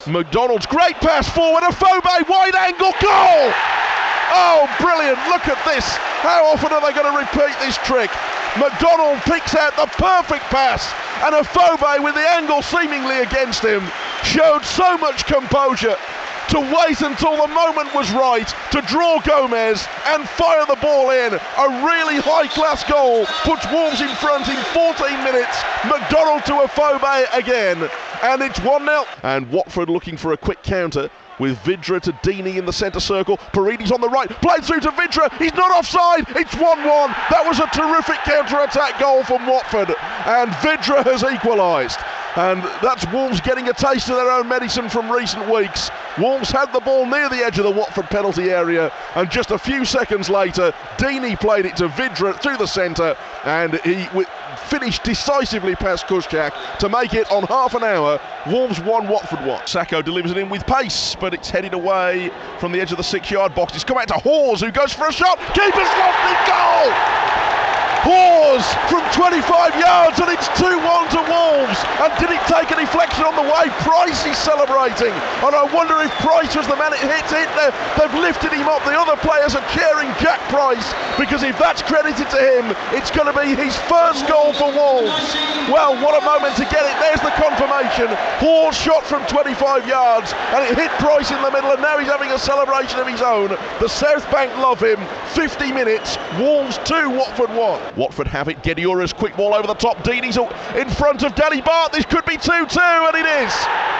McDonald's great pass forward, Afobe, wide angle, goal! Oh, brilliant, look at this. How often are they going to repeat this trick? McDonald picks out the perfect pass, and Afobe, with the angle seemingly against him, showed so much composure to wait until the moment was right to draw Gomez and fire the ball in. A really high-class goal puts Wolves in front in 14 minutes. McDonald to Afobe again, and it's 1-0. And Watford looking for a quick counter with Vidra to Deeney in the centre circle. Parides on the right, played through to Vidra, he's not offside, it's 1-1. That was a terrific counter-attack goal from Watford, and Vidra has equalised. And that's Wolves getting a taste of their own medicine from recent weeks. Wolves had the ball near the edge of the Watford penalty area, and just a few seconds later, Deeney played it to Vidra through the centre, and he finished decisively past Kuszczak to make it on half an hour. Wolves 1, Watford 1. Sacco delivers it in with pace, but it's headed away from the edge of the 6-yard box. It's come out to Hawes, who goes for a shot. Keeper's lost it, goal! Hawes from 25 yards, and it's 2-1 to Wolves. And did it take a deflection on the way? Price is celebrating, and I wonder if Price was the man it hit. They've lifted him up. The other players are cheering Jack Price, because if that's credited to him, it's going to be his first goal for Wolves. Well, what a moment to get it. There's the confirmation. Hawes shot from 25 yards, and it hit Price in the middle, and now he's having a celebration of his own. The South Bank love him. 50 minutes, Wolves 2, Watford 1. Watford have it. Gediora's quick ball over the top. Deeney's in front of Danny Bart. This could be 2-2, and it is.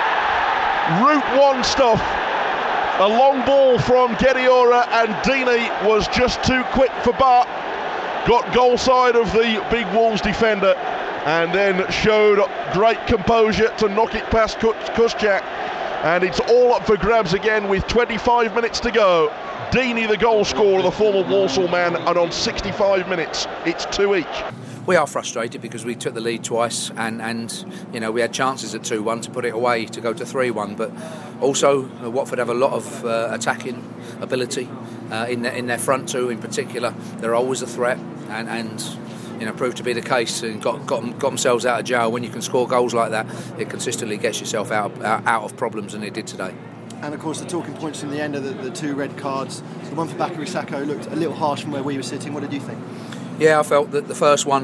Route 1 stuff. A long ball from Gediora, and Deeney was just too quick for Bart. Got goal side of the big Wolves defender, and then showed great composure to knock it past Kuszczak. And it's all up for grabs again with 25 minutes to go. Deeney, the goal scorer, the former Walsall man, and on 65 minutes, it's 2 each. We are frustrated because we took the lead twice, and you know, we had chances at 2-1 to put it away, to go to 3-1. But also, Watford have a lot of attacking ability in their front two, in particular. They're always a threat, and you know, proved to be the case, and got themselves out of jail. When you can score goals like that, it consistently gets yourself out of problems, and it did today. And of course, the talking points from the end of the 2 red cards. The one for Bakary Sacco looked a little harsh from where we were sitting. What did you think? Yeah, I felt that the first one,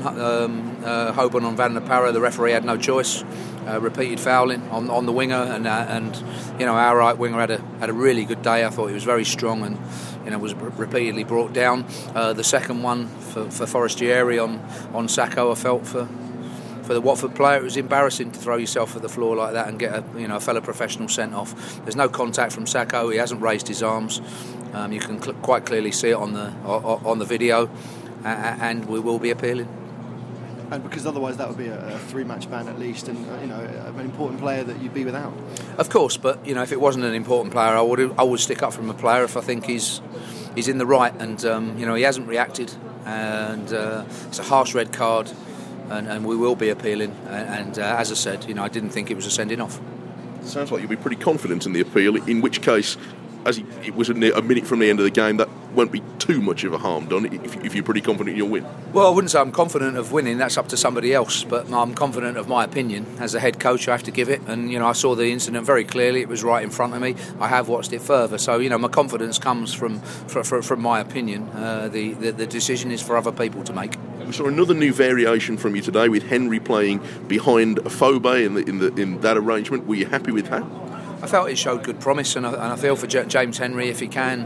Hoban on Van der Parra, the referee had no choice. Repeated fouling on the winger, and you know, our right winger had a really good day. I thought he was very strong, and you know, was repeatedly brought down. The second one for Forestieri on Sacco, I felt for the Watford player, it was embarrassing to throw yourself at the floor like that and get a fellow professional sent off. There's no contact from Sacco. He hasn't raised his arms. You can quite clearly see it on the video, and we will be appealing. And because otherwise that would be a 3-match ban at least, and you know, an important player that you'd be without. Of course, but you know, if it wasn't an important player, I would stick up for a player if I think he's in the right, and you know, he hasn't reacted, and it's a harsh red card. And we will be appealing. And as I said, you know, I didn't think it was a sending off. Sounds like you'll be pretty confident in the appeal. In which case, as it was a minute from the end of the game, that won't be too much of a harm done if you're pretty confident you'll win. Well, I wouldn't say I'm confident of winning. That's up to somebody else. But I'm confident of my opinion. As a head coach, I have to give it. And you know, I saw the incident very clearly. It was right in front of me. I have watched it further. So you know, my confidence comes from my opinion. The decision is for other people to make. We saw another new variation from you today with Henry playing behind Afobe in that arrangement. Were you happy with that? I felt it showed good promise, and I feel for James Henry, if he can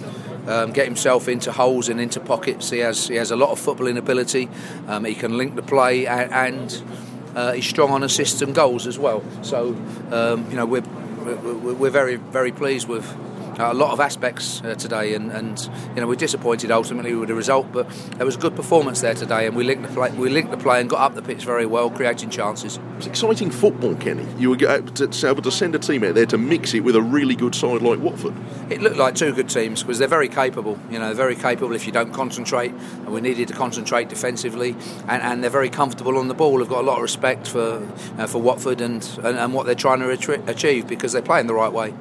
get himself into holes and into pockets. He has a lot of footballing ability. He can link the play, and he's strong on assists and goals as well. So you know, we're very, very pleased with a lot of aspects today, and you know, we're disappointed ultimately with the result, but there was a good performance there today, and we linked the play and got up the pitch very well, creating chances. It's exciting football, Kenny. You were able to send a team out there to mix it with a really good side like Watford. It looked like 2 good teams because they're very capable. You know, they're very capable if you don't concentrate, and we needed to concentrate defensively, and they're very comfortable on the ball. They've got a lot of respect for Watford and what they're trying to achieve, because they're playing the right way.